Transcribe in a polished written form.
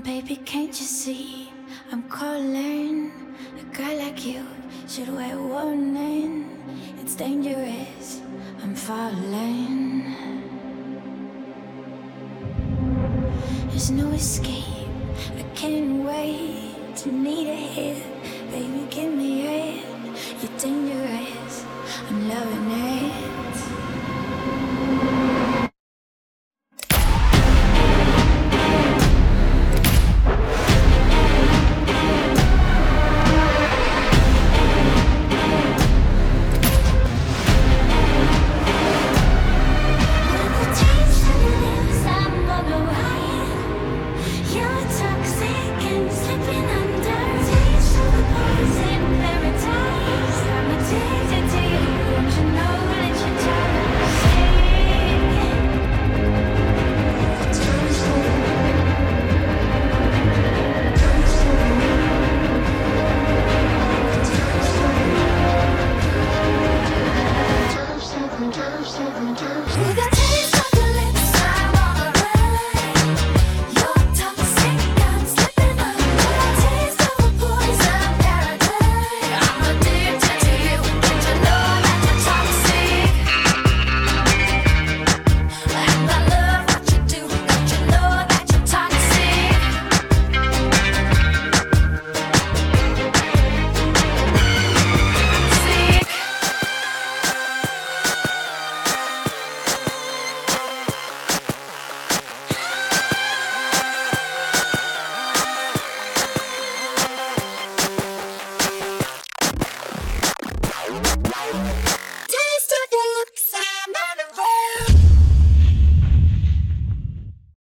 Baby, can't you see I'm calling? A guy like you should wear a warning. It's dangerous, I'm falling. There's no escape, I can't wait to need a hit. Baby, give me it. You're dangerous, I'm loving it.